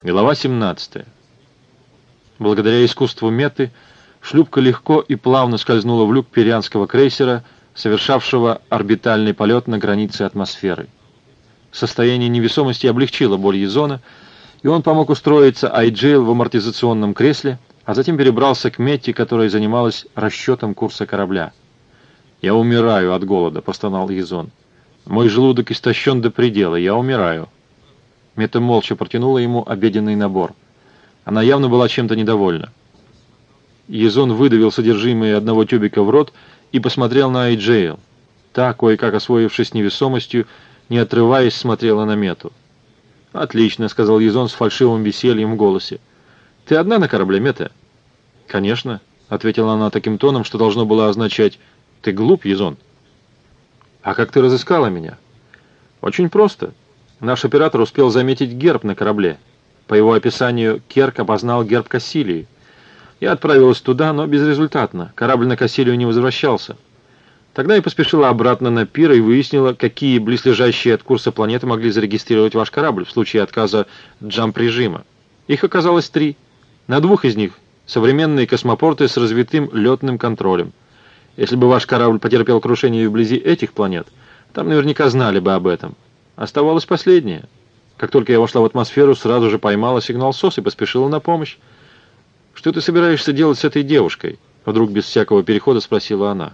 Глава 17. Благодаря искусству Метты, шлюпка легко и плавно скользнула в люк перианского крейсера, совершавшего орбитальный полет на границе атмосферы. Состояние невесомости облегчило боль Язона, и он помог устроиться Айджейл в амортизационном кресле, а затем перебрался к Метте, которая занималась расчетом курса корабля. «Я умираю от голода», — простонал Язон. «Мой желудок истощен до предела, я умираю». Метта молча протянула ему обеденный набор. Она явно была чем-то недовольна. Язон выдавил содержимое одного тюбика в рот и посмотрел на Айджейл. Та, кое-как освоившись с невесомостью, не отрываясь, смотрела на Метту. «Отлично», — сказал Язон с фальшивым весельем в голосе. «Ты одна на корабле, Метта?» «Конечно», — ответила она таким тоном, что должно было означать «ты глуп, Язон». «А как ты разыскала меня?» «Очень просто. Наш оператор успел заметить герб на корабле. По его описанию, Керк опознал герб Кассилии. Я отправилась туда, но безрезультатно. Корабль на Кассилию не возвращался. Тогда я поспешила обратно на пир и выяснила, какие близлежащие от курса планеты могли зарегистрировать ваш корабль в случае отказа джамп-режима. Их оказалось 3. На 2 из них современные космопорты с развитым летным контролем. Если бы ваш корабль потерпел крушение вблизи этих планет, там наверняка знали бы об этом. Оставалось последнее. Как только я вошла в атмосферу, сразу же поймала сигнал СОС и поспешила на помощь. «Что ты собираешься делать с этой девушкой?» Вдруг без всякого перехода спросила она.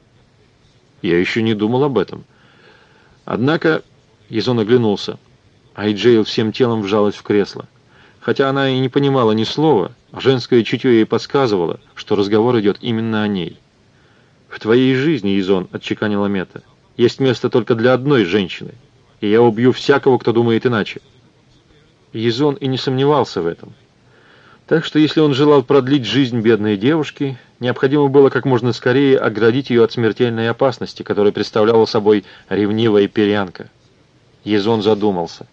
«Я еще не думал об этом». Однако Язон оглянулся. Айджейл всем телом вжалась в кресло. Хотя она и не понимала ни слова, женское чутье ей подсказывало, что разговор идет именно о ней. «В твоей жизни, Язон, — отчеканила Метта, — есть место только для одной женщины. И я убью всякого, кто думает иначе». Язон и не сомневался в этом. Так что, если он желал продлить жизнь бедной девушки, необходимо было как можно скорее оградить ее от смертельной опасности, которую представляла собой ревнивая перианка. Язон задумался.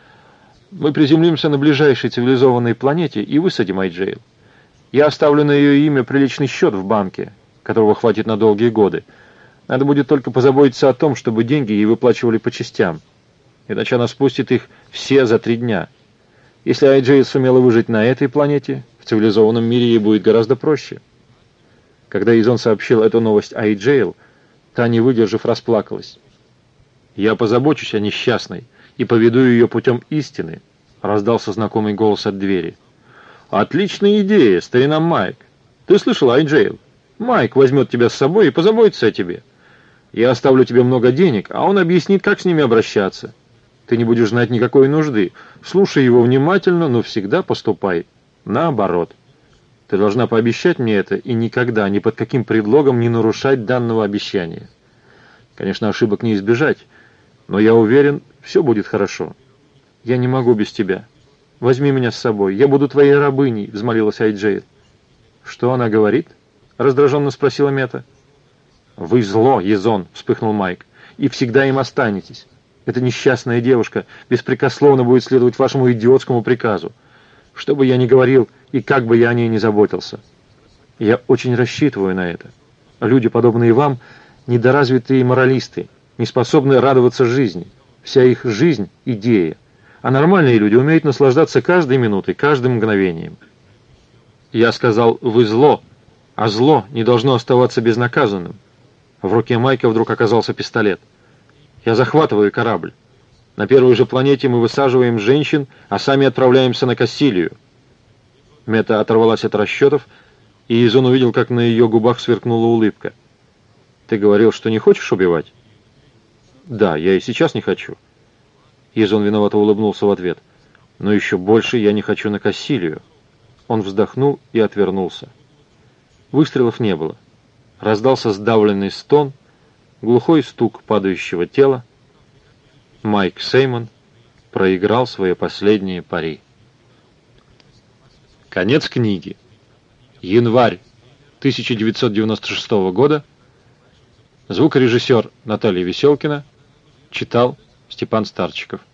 «Мы приземлимся на ближайшей цивилизованной планете и высадим Айджейл. Я оставлю на ее имя приличный счет в банке, которого хватит на долгие годы. Надо будет только позаботиться о том, чтобы деньги ей выплачивали по частям. Иначе она спустит их все за 3 дня. Если Айджейл сумела выжить на этой планете, в цивилизованном мире ей будет гораздо проще». Когда Язон сообщил эту новость Айджейл, та, не выдержав, расплакалась. «Я позабочусь о несчастной и поведу ее путем истины», — раздался знакомый голос от двери. «Отличная идея, старина Майк. Ты слышал, Айджейл? Майк возьмет тебя с собой и позаботится о тебе. Я оставлю тебе много денег, а он объяснит, как с ними обращаться. Ты не будешь знать никакой нужды. Слушай его внимательно, но всегда поступай наоборот. Ты должна пообещать мне это и никогда, ни под каким предлогом не нарушать данного обещания. Конечно, ошибок не избежать, но я уверен, все будет хорошо. Я не могу без тебя. Возьми меня с собой, я буду твоей рабыней», — взмолилась Айджейл. «Что она говорит?» — раздраженно спросила Метта. «Вы зло, Язон», — вспыхнул Майк, — «и всегда им останетесь. Эта несчастная девушка беспрекословно будет следовать вашему идиотскому приказу. Что бы я ни говорил и как бы я о ней ни заботился. Я очень рассчитываю на это. Люди, подобные вам, недоразвитые моралисты, не способны радоваться жизни. Вся их жизнь — идея. А нормальные люди умеют наслаждаться каждой минутой, каждым мгновением». Я сказал «вы зло», а зло не должно оставаться безнаказанным. В руке Майка вдруг оказался пистолет. «Я захватываю корабль. На первой же планете мы высаживаем женщин, а сами отправляемся на Кассилию». Метта оторвалась от расчетов, и Язон увидел, как на ее губах сверкнула улыбка. «Ты говорил, что не хочешь убивать?» «Да, я и сейчас не хочу». Язон виновато улыбнулся в ответ. «Но еще больше я не хочу на Кассилию». Он вздохнул и отвернулся. Выстрелов не было. Раздался сдавленный стон, глухой стук падающего тела. Майк Сеймон проиграл свое последнее пари. Конец книги. Январь 1996 года. Звукорежиссер Наталья Веселкина. Читал Степан Старчиков.